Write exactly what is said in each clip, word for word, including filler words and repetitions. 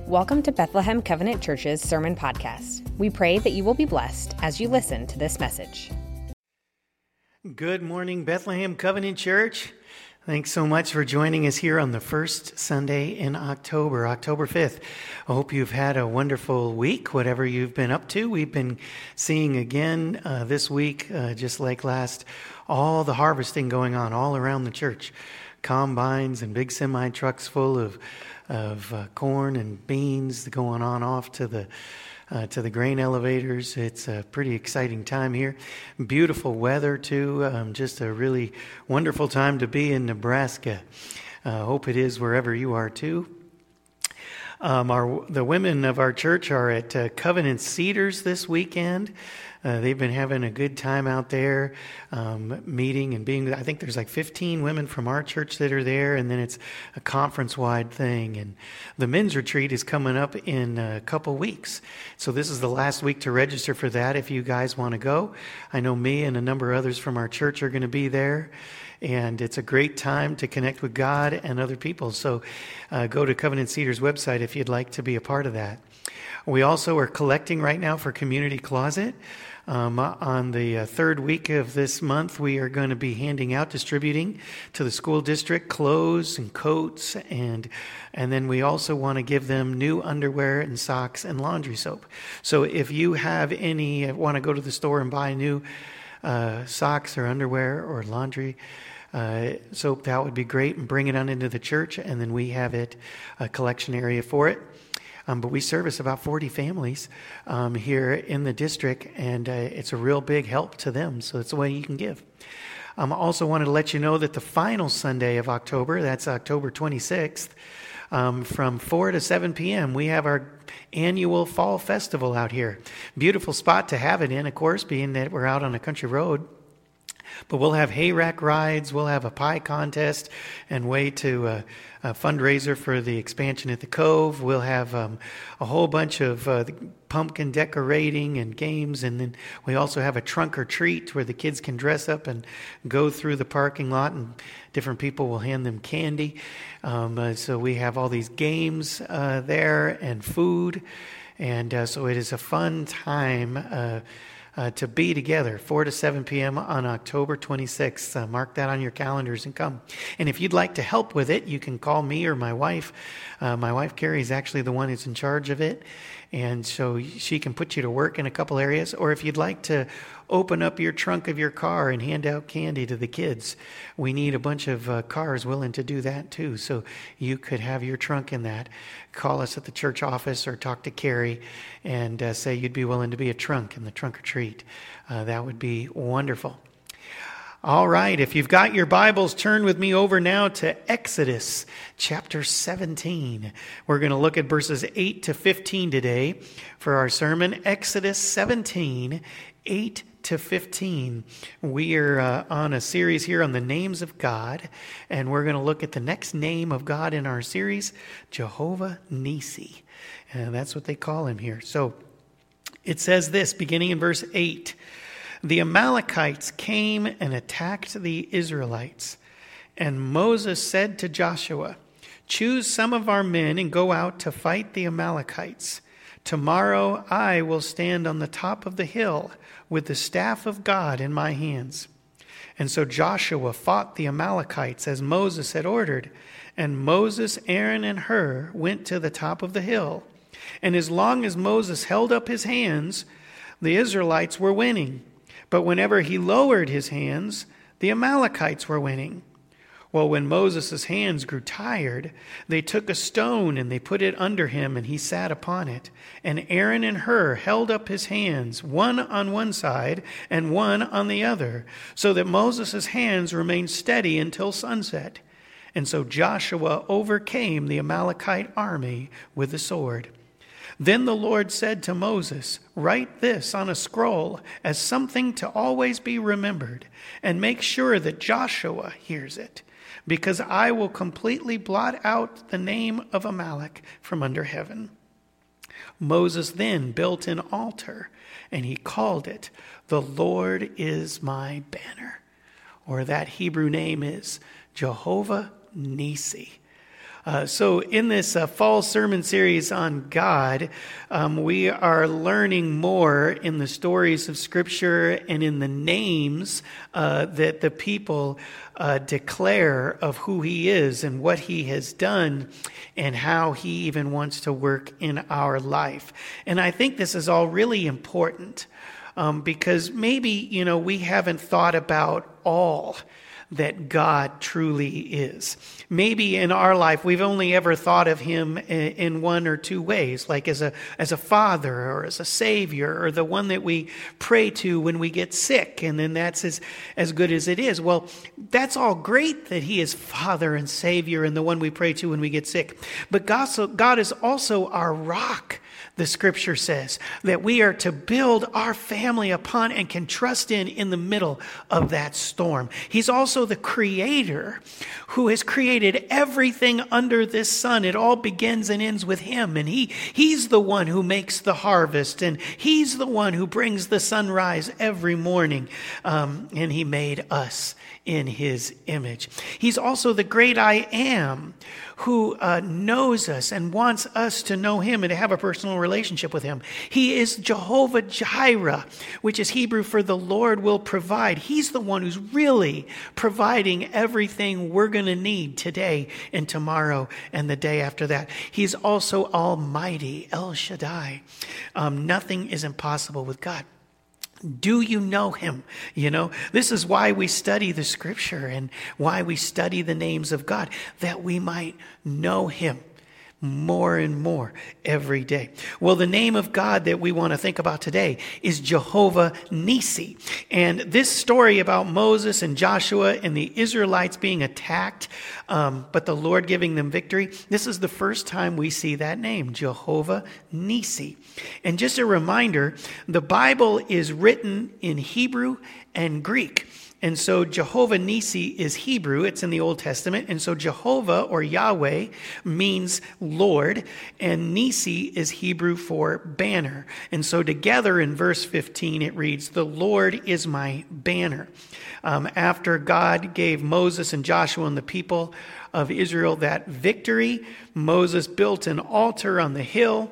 Welcome to Bethlehem Covenant Church's Sermon Podcast. We pray that you will be blessed as you listen to this message. Good morning, Bethlehem Covenant Church. Thanks so much for joining us here on the first Sunday in October, October fifth. I hope you've had a wonderful week, whatever you've been up to. We've been seeing again uh, this week, uh, just like last, all the harvesting going on all around the church. Combines and big semi trucks full of of uh, corn and beans going on off to the uh, to the grain elevators. It's a pretty exciting time here. Beautiful weather too. Um, just a really wonderful time to be in Nebraska. Uh, hope it is wherever you are too. Um, our the women of our church are at uh, Covenant Cedars this weekend. Uh, they've been having a good time out there, um, meeting and being. I think there's like fifteen women from our church that are there, and then it's a conference-wide thing. And the men's retreat is coming up in a couple weeks, so this is the last week to register for that. If you guys want to go, I know me and a number of others from our church are going to be there. And it's a great time to connect with God and other people. So uh, go to Covenant Cedars website if you'd like to be a part of that. We also are collecting right now for Community Closet. Um, on the uh, third week of this month, we are going to be handing out, distributing to the school district clothes and coats, and and then we also want to give them new underwear and socks and laundry soap. So if you have any, uh, want to go to the store and buy new uh, socks or underwear or laundry uh, soap, that would be great, and bring it on into the church, and then we have it, a collection area for it. Um, but we service about forty families um, here in the district, and uh, it's a real big help to them. So it's a way you can give. Um, I also wanted to let you know that the final Sunday of October, that's October twenty-sixth, um, from four to seven p.m., we have our annual fall festival out here. Beautiful spot to have it in, of course, being that we're out on a country road. But we'll have hay rack rides, we'll have a pie contest and way to uh, a fundraiser for the expansion at the Cove. We'll have um, a whole bunch of uh, pumpkin decorating and games. And then we also have a trunk or treat where the kids can dress up and go through the parking lot, and different people will hand them candy. Um, uh, so we have all these games uh, there and food. And uh, so it is a fun time uh Uh, to be together, four to seven p.m. on October twenty-sixth. Uh, mark that on your calendars and come. And if you'd like to help with it, you can call me or my wife. Uh, my wife, Carrie, is actually the one who's in charge of it. And so she can put you to work in a couple areas. Or if you'd like to open up your trunk of your car and hand out candy to the kids, we need a bunch of uh, cars willing to do that too. So you could have your trunk in that. Call us at the church office or talk to Carrie and uh, say you'd be willing to be a trunk in the trunk or treat. Uh, that would be wonderful. All right, if you've got your Bibles, turn with me over now to Exodus chapter seventeen. We're going to look at verses eight to fifteen today for our sermon. Exodus seventeen, eight to fifteen. We are uh, on a series here on the names of God, and we're going to look at the next name of God in our series, Jehovah Nissi. And that's what they call him here. So it says this, beginning in verse eight. The Amalekites came and attacked the Israelites. And Moses said to Joshua, "Choose some of our men and go out to fight the Amalekites. Tomorrow I will stand on the top of the hill with the staff of God in my hands." And so Joshua fought the Amalekites as Moses had ordered. And Moses, Aaron, and Hur went to the top of the hill. And as long as Moses held up his hands, the Israelites were winning. But whenever he lowered his hands, the Amalekites were winning. Well, when Moses' hands grew tired, they took a stone and they put it under him, and he sat upon it. And Aaron and Hur held up his hands, one on one side and one on the other, so that Moses' hands remained steady until sunset. And so Joshua overcame the Amalekite army with the sword. Then the Lord said to Moses, "Write this on a scroll as something to always be remembered, and make sure that Joshua hears it, because I will completely blot out the name of Amalek from under heaven." Moses then built an altar, and he called it, "The Lord is my banner," or that Hebrew name is Jehovah Nissi. Uh, so in this uh, fall sermon series on God, um, we are learning more in the stories of Scripture and in the names uh, that the people uh, declare of who he is and what he has done and how he even wants to work in our life. And I think this is all really important um, because maybe, you know, we haven't thought about all that God truly is. Maybe in our life, we've only ever thought of him in one or two ways, like as a as a father or as a savior or the one that we pray to when we get sick, and then that's as, as good as it is. Well, that's all great that he is father and savior and the one we pray to when we get sick. But God, so God is also our rock. The scripture says that we are to build our family upon and can trust in in the middle of that storm. He's also the creator who has created everything under this sun. It all begins and ends with him. And he, he's the one who makes the harvest. And he's the one who brings the sunrise every morning. Um, and he made us in his image. He's also the great I am who uh, knows us and wants us to know him and to have a personal relationship with him. He is Jehovah Jireh, which is Hebrew for the Lord will provide. He's the one who's really providing everything we're going to need today and tomorrow and the day after that. He's also Almighty, El Shaddai. Um, nothing is impossible with God. Do you know him? You know, this is why we study the scripture and why we study the names of God, that we might know him more and more every day. Well, the name of God that we want to think about today is Jehovah Nissi. And this story about Moses and Joshua and the Israelites being attacked, um, but the Lord giving them victory, this is the first time we see that name, Jehovah Nissi. And just a reminder, the Bible is written in Hebrew and Greek. And so Jehovah Nissi is Hebrew. It's in the Old Testament. And so Jehovah or Yahweh means Lord. And Nissi is Hebrew for banner. And so together in verse fifteen, it reads, "The Lord is my banner." Um, after God gave Moses and Joshua and the people of Israel that victory, Moses built an altar on the hill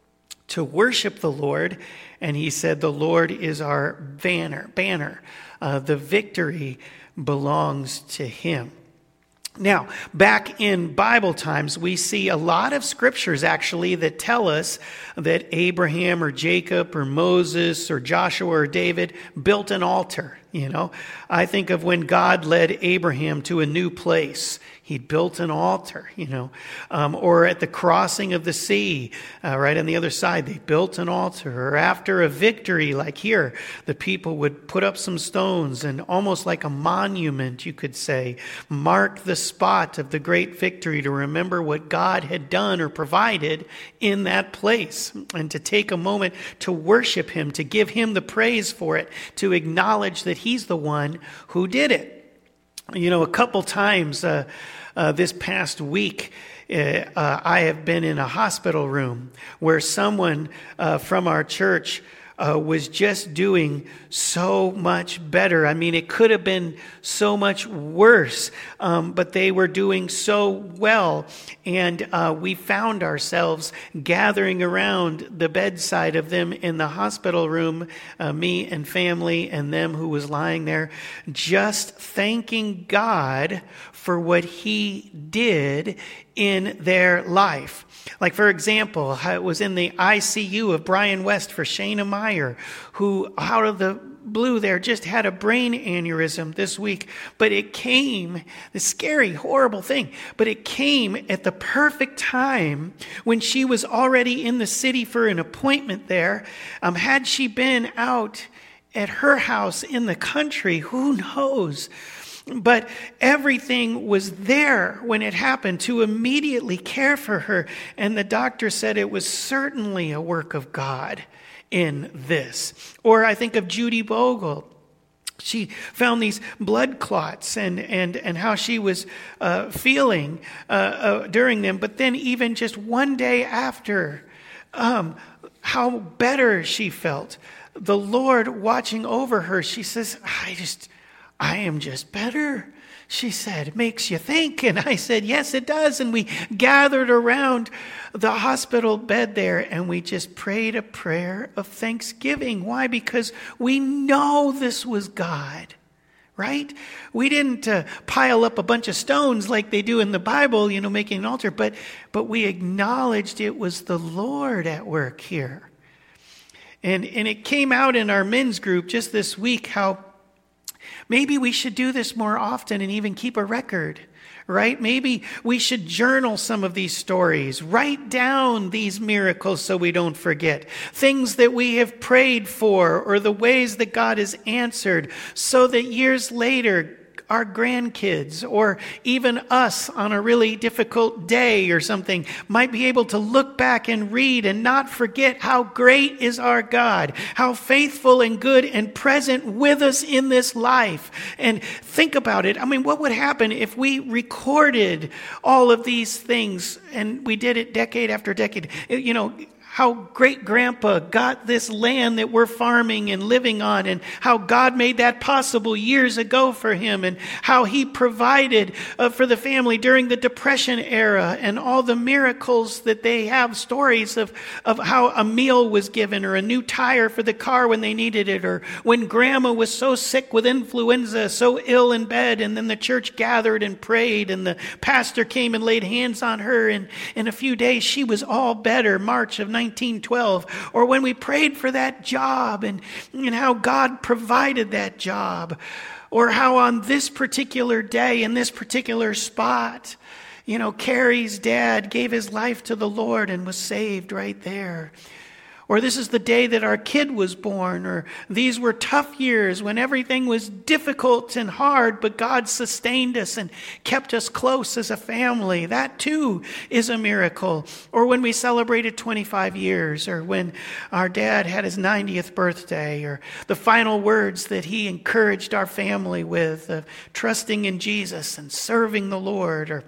to worship the Lord. And he said, the Lord is our banner. Banner. Uh, the victory belongs to him. Now, back in Bible times, we see a lot of scriptures actually that tell us that Abraham or Jacob or Moses or Joshua or David built an altar. You know, I think of when God led Abraham to a new place. He built an altar, you know, um, or at the crossing of the sea, uh, right on the other side, they built an altar. Or after a victory, like here, the people would put up some stones and almost like a monument, you could say, mark the spot of the great victory to remember what God had done or provided in that place, and to take a moment to worship him, to give him the praise for it, to acknowledge that he's the one who did it. You know, a couple times uh, uh, this past week, uh, uh, I have been in a hospital room where someone uh, from our church uh, was just doing so much better. I mean, it could have been so much worse, um, but they were doing so well. And uh, we found ourselves gathering around the bedside of them in the hospital room, uh, me and family and them who was lying there, just thanking God for what he did in their life. Like, for example, I was in the I C U of Brian West for Shayna Meyer, who out of the blue there just had a brain aneurysm this week. But it came, the scary, horrible thing, but it came at the perfect time when she was already in the city for an appointment there. Um, had she been out at her house in the country, who knows? But everything was there when it happened to immediately care for her. And the doctor said it was certainly a work of God in this. Or I think of Judy Bogle. She found these blood clots and, and, and how she was uh, feeling uh, uh, during them. But then even just one day after, um, how better she felt. The Lord watching over her, she says, I just... I am just better. She said, makes you think. And I said, yes, it does. And we gathered around the hospital bed there and we just prayed a prayer of thanksgiving. Why? Because we know this was God, right? We didn't uh, pile up a bunch of stones like they do in the Bible, you know, making an altar, but, but we acknowledged it was the Lord at work here. And, and it came out in our men's group just this week how maybe we should do this more often and even keep a record, right? Maybe we should journal some of these stories, write down these miracles so we don't forget, things that we have prayed for or the ways that God has answered, so that years later, our grandkids or even us on a really difficult day or something might be able to look back and read and not forget how great is our God, how faithful and good and present with us in this life. And think about it. I mean, what would happen if we recorded all of these things and we did it decade after decade? You know, how great grandpa got this land that we're farming and living on, and how God made that possible years ago for him, and how he provided uh, for the family during the Depression era, and all the miracles that they have, stories of, of how a meal was given or a new tire for the car when they needed it, or when grandma was so sick with influenza, so ill in bed, and then the church gathered and prayed, and the pastor came and laid hands on her, and in a few days she was all better, March of nineteen twelve, or when we prayed for that job and, and how God provided that job, or how on this particular day in this particular spot, you know, Carrie's dad gave his life to the Lord and was saved right there. Or this is the day that our kid was born, or these were tough years when everything was difficult and hard, but God sustained us and kept us close as a family. That too is a miracle. Or when we celebrated twenty-five years, or when our dad had his ninetieth birthday, or the final words that he encouraged our family with, of trusting in Jesus and serving the Lord, or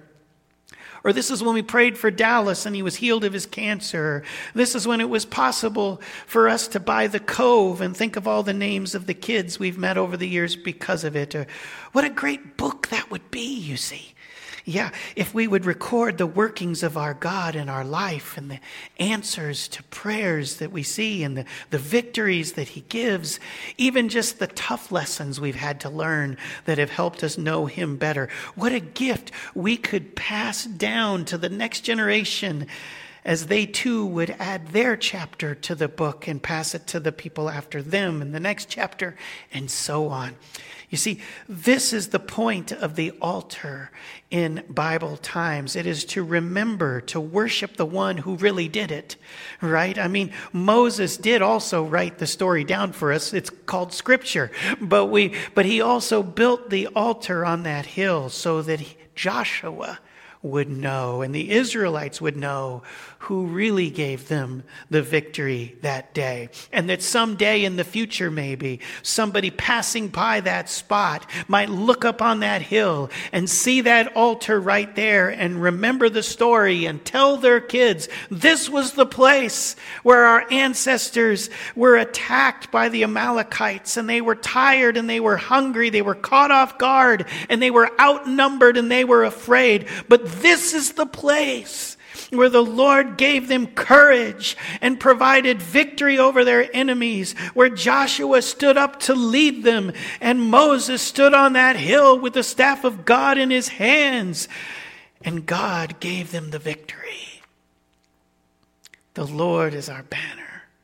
Or this is when we prayed for Dallas and he was healed of his cancer. This is when it was possible for us to buy the Cove and think of all the names of the kids we've met over the years because of it. Or what a great book that would be, you see. Yeah, if we would record the workings of our God in our life and the answers to prayers that we see and the, the victories that he gives, even just the tough lessons we've had to learn that have helped us know him better. What a gift we could pass down to the next generation as they too would add their chapter to the book and pass it to the people after them and the next chapter and so on. You see, this is the point of the altar in Bible times. It is to remember, to worship the one who really did it, right? I mean, Moses did also write the story down for us. It's called Scripture. But we, but he also built the altar on that hill so that he, Joshua would know and the Israelites would know who really gave them the victory that day. And that someday in the future, maybe, somebody passing by that spot might look up on that hill and see that altar right there and remember the story and tell their kids, this was the place where our ancestors were attacked by the Amalekites and they were tired and they were hungry, they were caught off guard and they were outnumbered and they were afraid. But this is the place where the Lord gave them courage and provided victory over their enemies, where Joshua stood up to lead them, and Moses stood on that hill with the staff of God in his hands, and God gave them the victory. The Lord is our banner.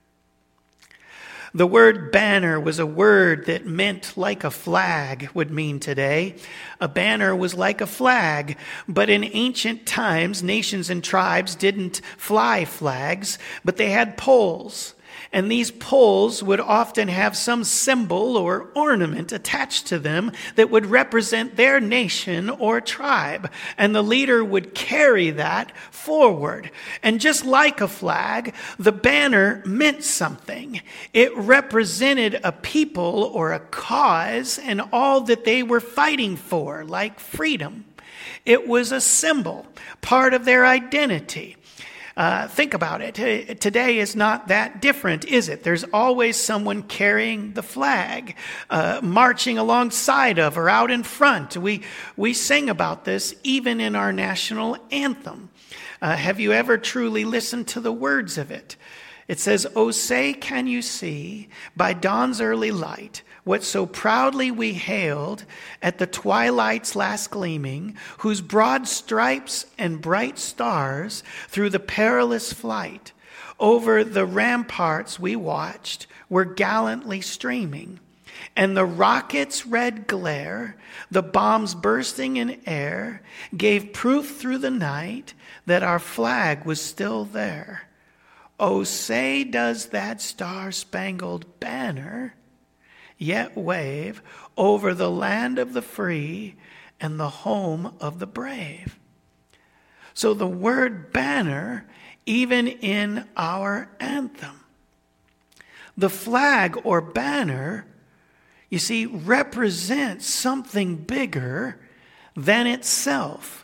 The word banner was a word that meant like a flag would mean today. A banner was like a flag, but in ancient times, nations and tribes didn't fly flags, but they had poles. And these poles would often have some symbol or ornament attached to them that would represent their nation or tribe. And the leader would carry that forward. And just like a flag, the banner meant something. It represented a people or a cause and all that they were fighting for, like freedom. It was a symbol, part of their identity. Uh, think about it. Today is not that different, is it? There's always someone carrying the flag, uh, marching alongside of or out in front. We, we sing about this even in our national anthem. Uh, have you ever truly listened to the words of it? It says, "Oh, say, can you see by dawn's early light what so proudly we hailed at the twilight's last gleaming, whose broad stripes and bright stars through the perilous flight over the ramparts we watched were gallantly streaming, and the rocket's red glare, the bombs bursting in air, gave proof through the night that our flag was still there. Oh, say, does that star-spangled banner yet wave over the land of the free and the home of the brave?" So the word banner, even in our anthem. The flag or banner, you see, represents something bigger than itself.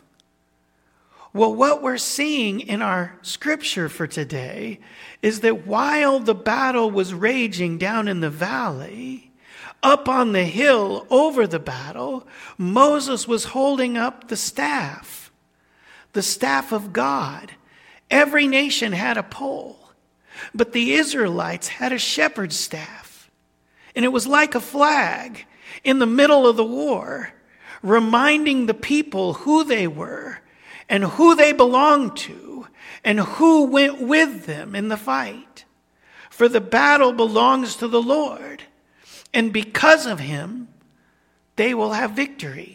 Well, what we're seeing in our scripture for today is that while the battle was raging down in the valley, up on the hill over the battle, Moses was holding up the staff, the staff of God. Every nation had a pole, but the Israelites had a shepherd's staff. And it was like a flag in the middle of the war, reminding the people who they were and who they belonged to, and who went with them in the fight. For the battle belongs to the Lord, and because of him, they will have victory.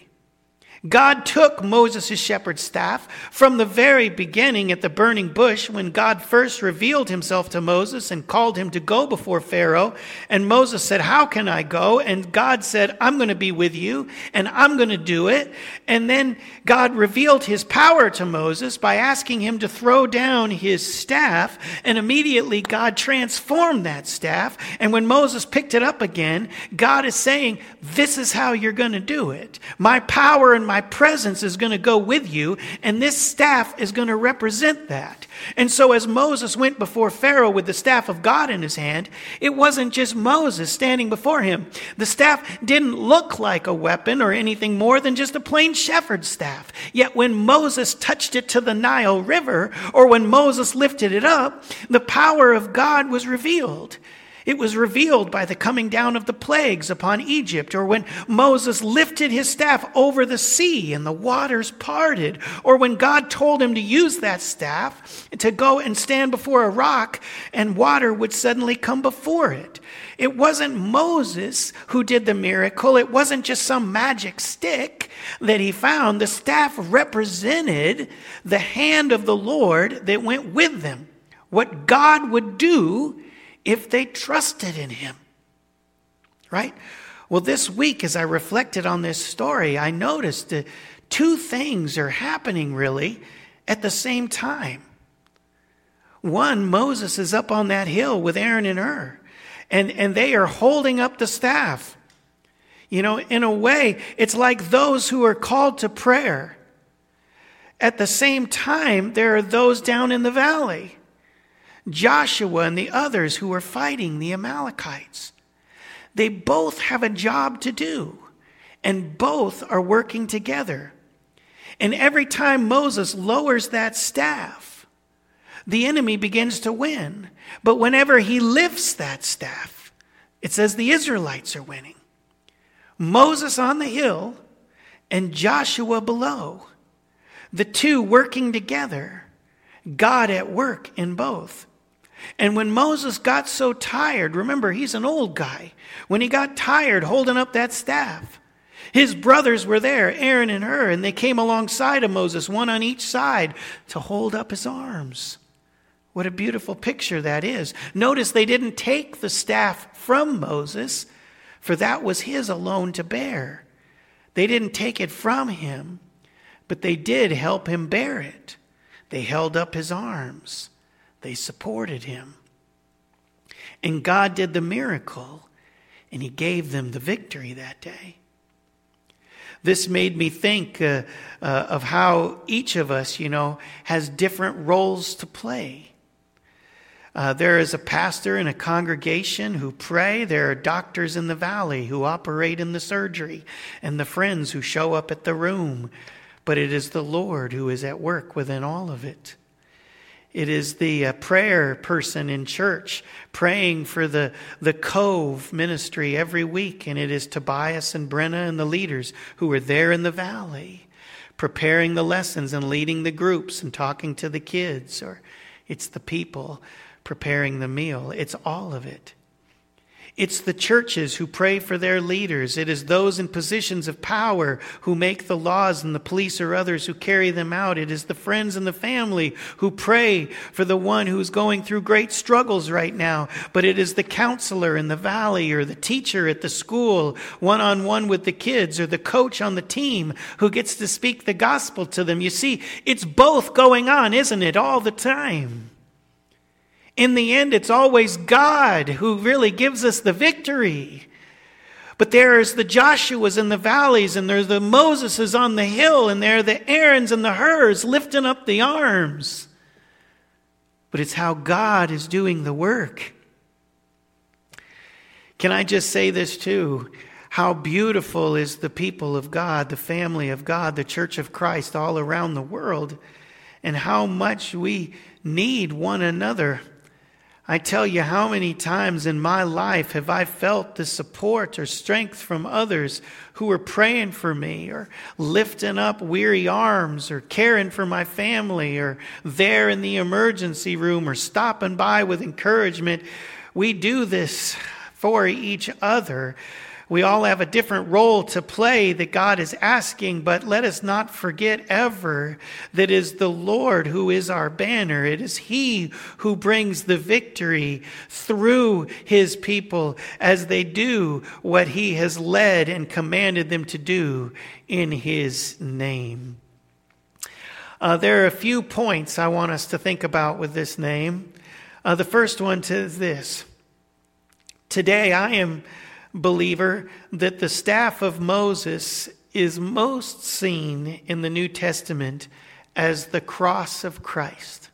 God took Moses' shepherd's staff from the very beginning at the burning bush when God first revealed himself to Moses and called him to go before Pharaoh. And Moses said, "How can I go?" And God said, "I'm going to be with you and I'm going to do it." And then God revealed his power to Moses by asking him to throw down his staff. And immediately God transformed that staff. And when Moses picked it up again, God is saying, "This is how you're going to do it. My power and my My presence is going to go with you, and this staff is going to represent that." And so as Moses went before Pharaoh with the staff of God in his hand, it wasn't just Moses standing before him. The staff didn't look like a weapon or anything more than just a plain shepherd's staff. Yet when Moses touched it to the Nile River, or when Moses lifted it up, the power of God was revealed. It was revealed by the coming down of the plagues upon Egypt, or when Moses lifted his staff over the sea and the waters parted, or when God told him to use that staff to go and stand before a rock and water would suddenly come before it. It wasn't Moses who did the miracle. It wasn't just some magic stick that he found. The staff represented the hand of the Lord that went with them. What God would do if they trusted in him, right? Well, this week, as I reflected on this story, I noticed that two things are happening really at the same time. One, Moses is up on that hill with Aaron and Hur, and, and they are holding up the staff. You know, in a way, it's like those who are called to prayer. At the same time, there are those down in the valley, Joshua and the others who are fighting the Amalekites. They both have a job to do, and both are working together. And every time Moses lowers that staff, the enemy begins to win. But whenever he lifts that staff, it says the Israelites are winning. Moses on the hill and Joshua below, the two working together, God at work in both. And when Moses got so tired, remember, he's an old guy. When he got tired holding up that staff, his brothers were there, Aaron and Hur, and they came alongside of Moses, one on each side, to hold up his arms. What a beautiful picture that is. Notice they didn't take the staff from Moses, for that was his alone to bear. They didn't take it from him, but they did help him bear it. They held up his arms. They supported him. And God did the miracle, and he gave them the victory that day. This made me think uh, uh, of how each of us, you know, has different roles to play. Uh, there is a pastor in a congregation who pray. There are doctors in the valley who operate in the surgery, and the friends who show up at the room. But it is the Lord who is at work within all of it. It is the uh, prayer person in church praying for the, the Cove ministry every week. And it is Tobias and Brenna and the leaders who are there in the valley, preparing the lessons and leading the groups and talking to the kids. Or it's the people preparing the meal. It's all of it. It's the churches who pray for their leaders. It is those in positions of power who make the laws, and the police or others who carry them out. It is the friends and the family who pray for the one who's going through great struggles right now. But it is the counselor in the valley, or the teacher at the school, one-on-one with the kids, or the coach on the team who gets to speak the gospel to them. You see, it's both going on, isn't it, all the time? In the end, it's always God who really gives us the victory. But there's the Joshuas in the valleys, and there's the Moseses on the hill, and there are the Aarons and the Hurs lifting up the arms. But it's how God is doing the work. Can I just say this too? How beautiful is the people of God, the family of God, the church of Christ all around the world, and how much we need one another. I tell you, how many times in my life have I felt the support or strength from others who are praying for me, or lifting up weary arms, or caring for my family, or there in the emergency room, or stopping by with encouragement. We do this for each other. We all have a different role to play that God is asking, but let us not forget ever that it is the Lord who is our banner. It is He who brings the victory through His people as they do what He has led and commanded them to do in His name. Uh, there are a few points I want us to think about with this name. Uh, the first one is this. Today I am believer that the staff of Moses is most seen in the New Testament as the cross of Christ.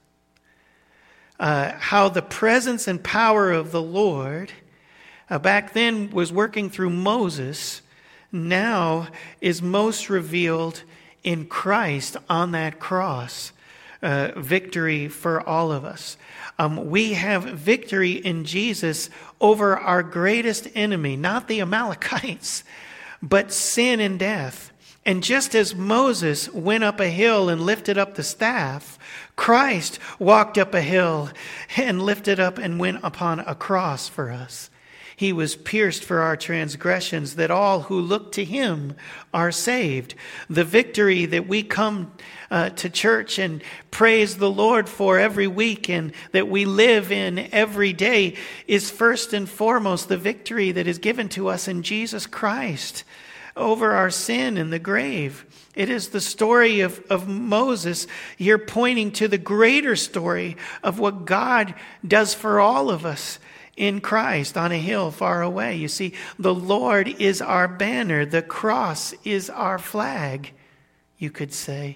Uh, how the presence and power of the Lord uh, back then was working through Moses, now is most revealed in Christ on that cross. Uh, victory for all of us. Um, we have victory in Jesus over our greatest enemy, not the Amalekites, but sin and death. And just as Moses went up a hill and lifted up the staff, Christ walked up a hill and lifted up and went upon a cross for us. He was pierced for our transgressions, that all who look to Him are saved. The victory that we come uh, to church and praise the Lord for every week, and that we live in every day, is first and foremost the victory that is given to us in Jesus Christ over our sin in the grave. It is the story of, of Moses here pointing to the greater story of what God does for all of us in Christ on a hill far away. You see, the Lord is our banner. The cross is our flag, you could say,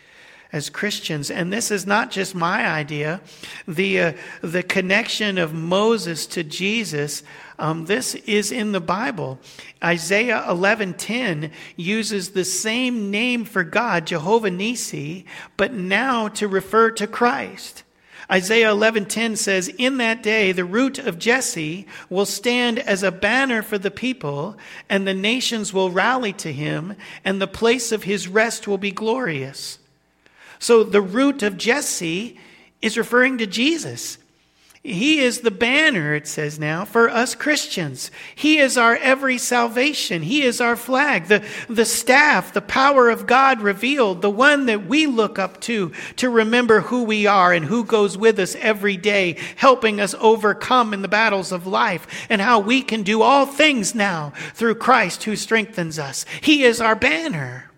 as Christians. And this is not just my idea. The uh, the connection of Moses to Jesus, um, this is in the Bible. Isaiah eleven ten uses the same name for God, Jehovah Nissi, but now to refer to Christ. Isaiah eleven ten says, "In that day the root of Jesse will stand as a banner for the people, and the nations will rally to him, and the place of his rest will be glorious." So the root of Jesse is referring to Jesus. He is the banner, it says now, for us Christians. He is our every salvation. He is our flag, the, the staff, the power of God revealed, the one that we look up to, to remember who we are and who goes with us every day, helping us overcome in the battles of life, and how we can do all things now through Christ who strengthens us. He is our banner.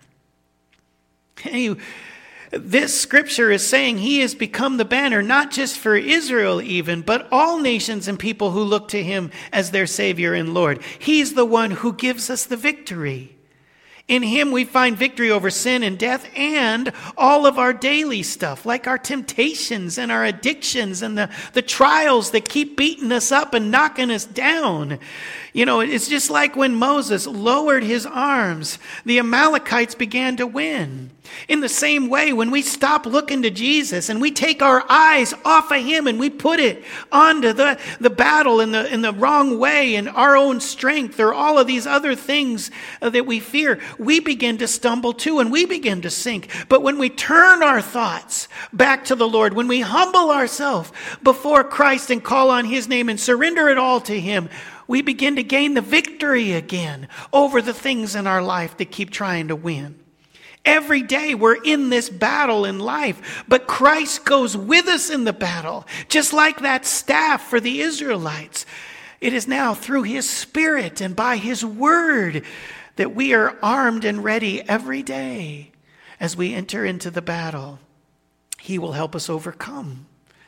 Hey, this scripture is saying He has become the banner, not just for Israel even, but all nations and people who look to Him as their Savior and Lord. He's the one who gives us the victory. In him we find victory over sin and death and all of our daily stuff, like our temptations and our addictions and the, the trials that keep beating us up and knocking us down. You know, it's just like when Moses lowered his arms, the Amalekites began to win. In the same way, when we stop looking to Jesus and we take our eyes off of him and we put it onto the, the battle in the, in the wrong way and our own strength or all of these other things uh, that we fear, we begin to stumble too and we begin to sink. But when we turn our thoughts back to the Lord, when we humble ourselves before Christ and call on his name and surrender it all to him, we begin to gain the victory again over the things in our life that keep trying to win. Every day we're in this battle in life, but Christ goes with us in the battle, just like that staff for the Israelites. It is now through his Spirit and by his word that we are armed and ready every day as we enter into the battle. He will help us overcome.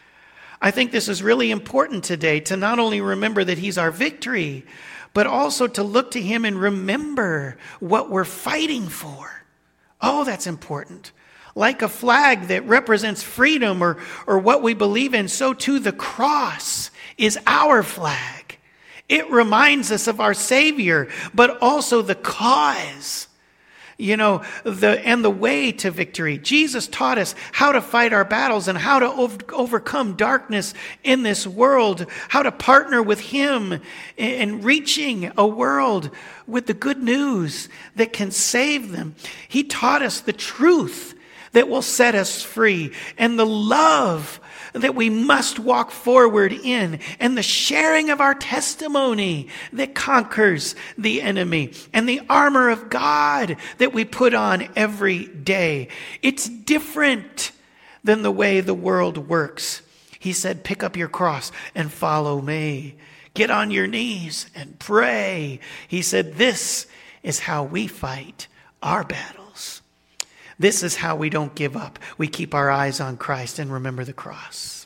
I think this is really important today to not only remember that he's our victory, but also to look to him and remember what we're fighting for. Oh, that's important. Like a flag that represents freedom or, or what we believe in, so too the cross is our flag. It reminds us of our Savior, but also the cause, you know, the and the way to victory. Jesus taught us how to fight our battles and how to over, overcome darkness in this world, how to partner with him in reaching a world with the good news that can save them. He taught us the truth that will set us free and the love that we must walk forward in and the sharing of our testimony that conquers the enemy and the armor of God that we put on every day. It's different than the way the world works. He said, pick up your cross and follow me. Get on your knees and pray. He said, this is how we fight our battles. This is how we don't give up. We keep our eyes on Christ and remember the cross.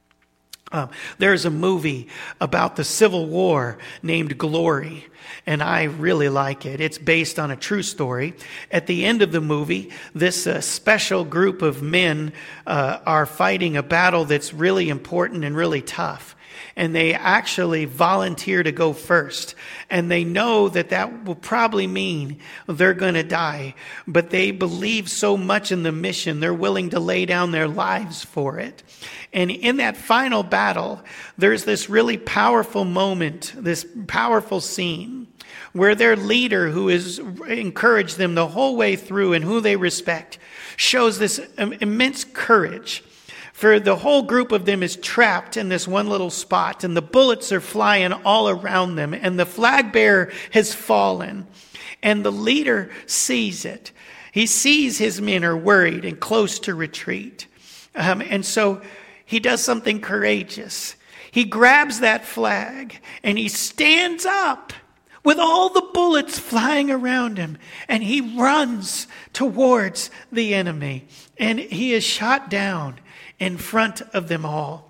Um, there's a movie about the Civil War named Glory, and I really like it. It's based on a true story. At the end of the movie, this uh, special group of men uh, are fighting a battle that's really important and really tough. And they actually volunteer to go first. And they know that that will probably mean they're going to die. But they believe so much in the mission, they're willing to lay down their lives for it. And in that final battle, there's this really powerful moment, this powerful scene, where their leader, who has encouraged them the whole way through and who they respect, shows this immense courage. For the whole group of them is trapped in this one little spot, and the bullets are flying all around them, and the flag bearer has fallen, and the leader sees it. He sees his men are worried and close to retreat. Um, and so he does something courageous. He grabs that flag, and he stands up with all the bullets flying around him, and he runs towards the enemy, and he is shot down in front of them all.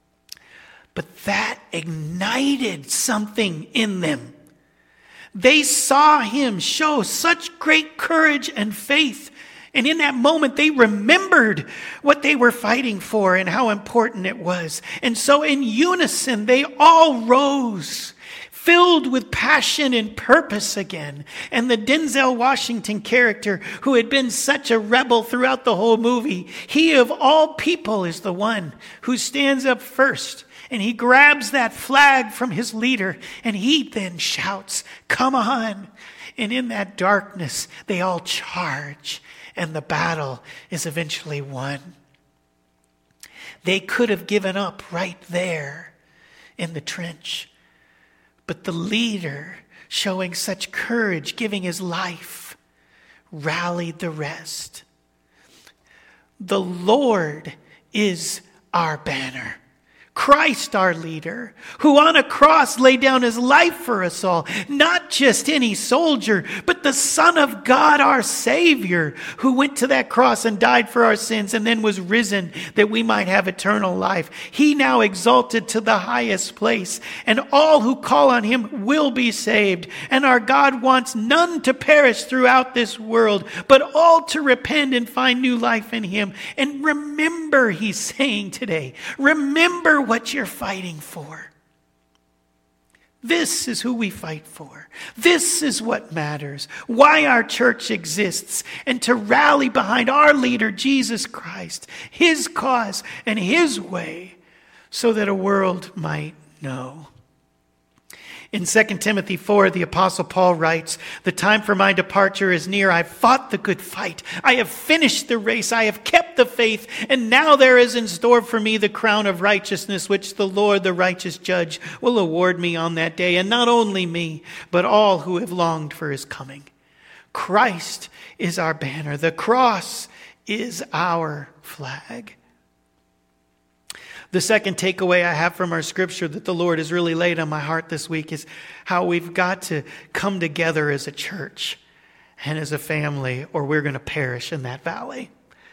But that ignited something in them. They saw him show such great courage and faith. And in that moment, they remembered what they were fighting for and how important it was. And so in unison, they all rose, filled with passion and purpose again. And the Denzel Washington character, who had been such a rebel throughout the whole movie, he of all people is the one who stands up first. And he grabs that flag from his leader, and he then shouts, "Come on." And in that darkness, they all charge, and the battle is eventually won. They could have given up right there in the trench. But the leader, showing such courage, giving his life, rallied the rest. The Lord is our banner. Christ our leader, who on a cross laid down his life for us all. Not just any soldier, but the Son of God, our Savior, who went to that cross and died for our sins and then was risen that we might have eternal life. He now exalted to the highest place, and all who call on him will be saved. And our God wants none to perish throughout this world, but all to repent and find new life in him. And remember, he's saying today, remember what you're fighting for. This is who we fight for. This is what matters. Why our church exists, and to rally behind our leader, Jesus Christ, his cause and his way, so that a world might know. In Second Timothy four, the Apostle Paul writes, "The time for my departure is near. I've fought the good fight. I have finished the race. I have kept the faith. And now there is in store for me the crown of righteousness, which the Lord, the righteous judge, will award me on that day. And not only me, but all who have longed for his coming." Christ is our banner. The cross is our flag. The second takeaway I have from our scripture that the Lord has really laid on my heart this week is how we've got to come together as a church and as a family, or we're going to perish in that valley.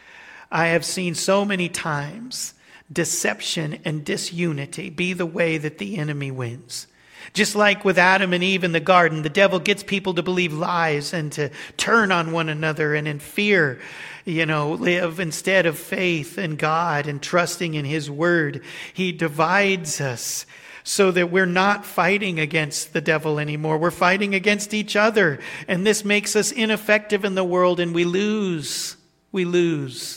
I have seen so many times deception and disunity be the way that the enemy wins. Just like with Adam and Eve in the garden, the devil gets people to believe lies and to turn on one another and in fear, you know, live instead of faith in God and trusting in his word. He divides us so that we're not fighting against the devil anymore. We're fighting against each other. And this makes us ineffective in the world, and we lose. We lose.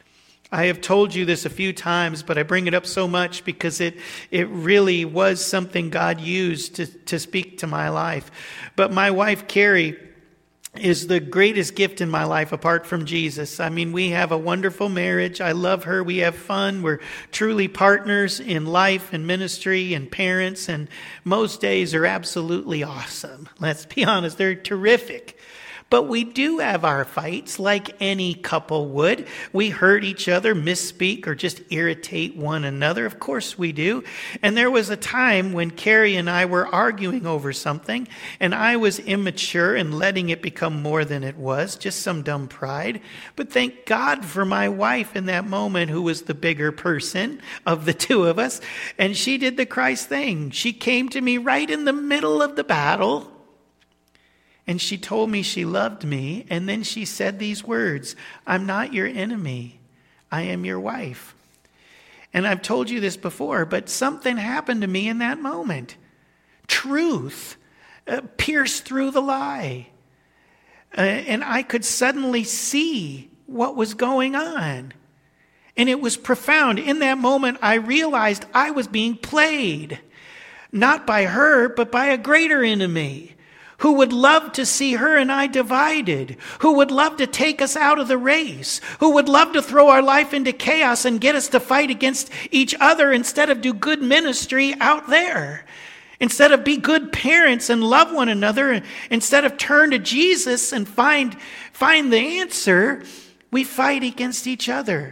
I have told you this a few times, but I bring it up so much because it it really was something God used to, to speak to my life. But my wife, Carrie, is the greatest gift in my life apart from Jesus. I mean, we have a wonderful marriage. I love her. We have fun. We're truly partners in life and ministry and parents. And most days are absolutely awesome. Let's be honest, they're terrific. But we do have our fights like any couple would. We hurt each other, misspeak, or just irritate one another. Of course we do. And there was a time when Carrie and I were arguing over something, and I was immature and letting it become more than it was, just some dumb pride. But thank God for my wife in that moment, who was the bigger person of the two of us. And she did the Christ thing. She came to me right in the middle of the battle, and she told me she loved me. And then she said these words, "I'm not your enemy. I am your wife." And I've told you this before, but something happened to me in that moment. Truth uh, pierced through the lie. Uh, and I could suddenly see what was going on. And it was profound. In that moment, I realized I was being played. Not by her, but by a greater enemy, who would love to see her and I divided, who would love to take us out of the race, who would love to throw our life into chaos and get us to fight against each other instead of do good ministry out there, instead of be good parents and love one another, instead of turn to Jesus and find, find the answer. We fight against each other.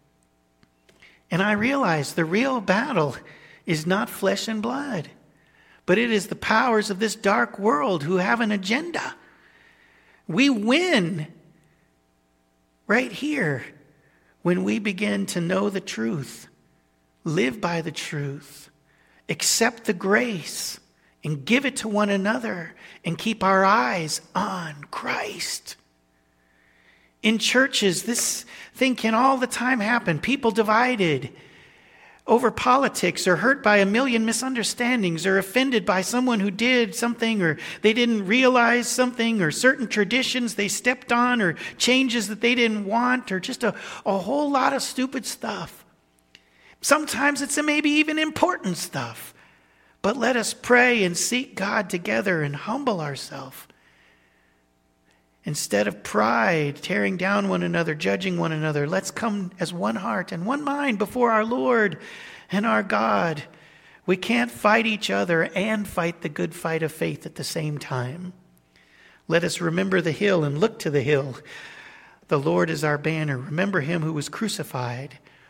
And I realized the real battle is not flesh and blood, but it is the powers of this dark world who have an agenda. We win right here when we begin to know the truth, live by the truth, accept the grace, and give it to one another, and keep our eyes on Christ. In churches, this thing can all the time happen. People divided over politics, or hurt by a million misunderstandings, or offended by someone who did something, or they didn't realize something, or certain traditions they stepped on, or changes that they didn't want, or just a, a whole lot of stupid stuff. Sometimes it's maybe even important stuff. But let us pray and seek God together and humble ourselves. Instead of pride, tearing down one another, judging one another, let's come as one heart and one mind before our Lord and our God. We can't fight each other and fight the good fight of faith at the same time. Let us remember the hill and look to the hill. The Lord is our banner. Remember him who was crucified,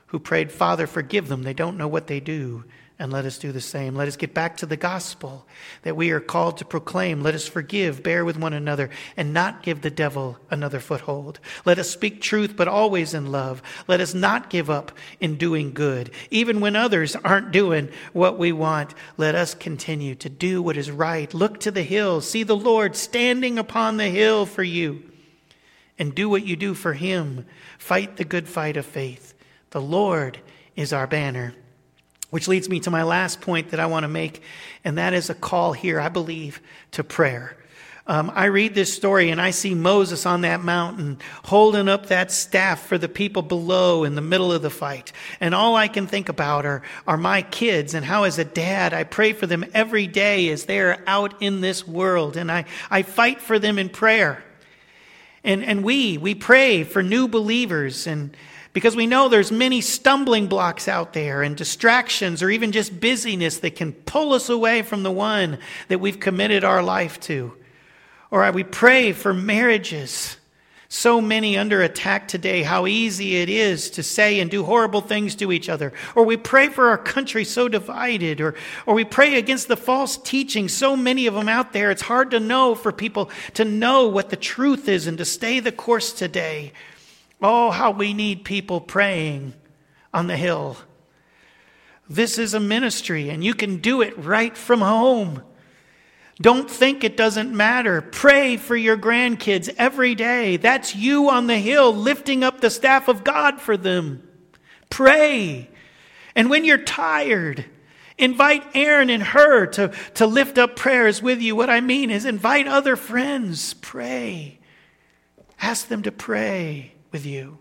who prayed, Father, forgive them. They don't know what they do. And let us do the same. Let us get back to the gospel that we are called to proclaim. Let us forgive, bear with one another, and not give the devil another foothold. Let us speak truth, but always in love. Let us not give up in doing good. Even when others aren't doing what we want, let us continue to do what is right. Look to the hills. See the Lord standing upon the hill for you. And do what you do for him. Fight the good fight of faith. The Lord is our banner. Which leads me to my last point that I want to make, and that is a call here, I believe, to prayer. Um, I read this story and I see Moses on that mountain holding up that staff for the people below in the middle of the fight. And all I can think about are, are my kids and how as a dad I pray for them every day as they're out in this world. And I, I fight for them in prayer. And, and we, we pray for new believers, and because we know there's many stumbling blocks out there and distractions or even just busyness that can pull us away from the one that we've committed our life to. Or we pray for marriages. So many under attack today, how easy it is to say and do horrible things to each other. Or we pray for our country so divided. Or, or we pray against the false teaching, so many of them out there. It's hard to know for people to know what the truth is and to stay the course today. Oh, how we need people praying on the hill. This is a ministry, and you can do it right from home. Don't think it doesn't matter. Pray for your grandkids every day. That's you on the hill lifting up the staff of God for them. Pray. And when you're tired, invite Aaron and her to, to lift up prayers with you. What I mean is invite other friends. Pray. Ask them to pray with you.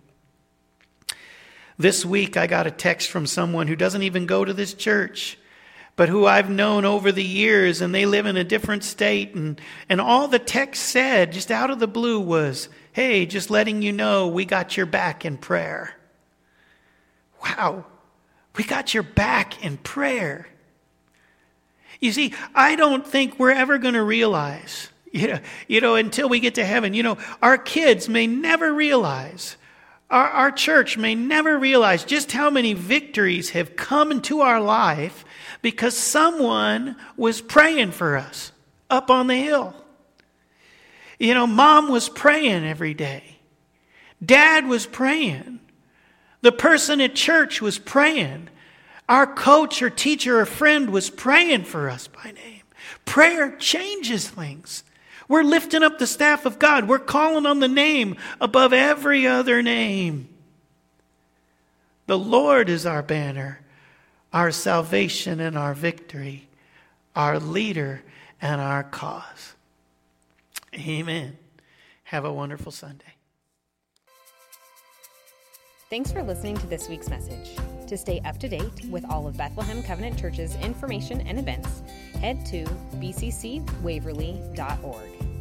This week I got a text from someone who doesn't even go to this church, but who I've known over the years, and they live in a different state. And, and all the text said, just out of the blue, was, hey, just letting you know we got your back in prayer. Wow, we got your back in prayer. You see, I don't think we're ever going to realize, you know, you know, until we get to heaven, you know, our kids may never realize, our, our church may never realize just how many victories have come into our life because someone was praying for us up on the hill. You know, mom was praying every day. Dad was praying. The person at church was praying. Our coach or teacher or friend was praying for us by name. Prayer changes things. We're lifting up the staff of God. We're calling on the name above every other name. The Lord is our banner, our salvation and our victory, our leader and our cause. Amen. Have a wonderful Sunday. Thanks for listening to this week's message. To stay up to date with all of Bethlehem Covenant Church's information and events, head to b c c waverly dot org.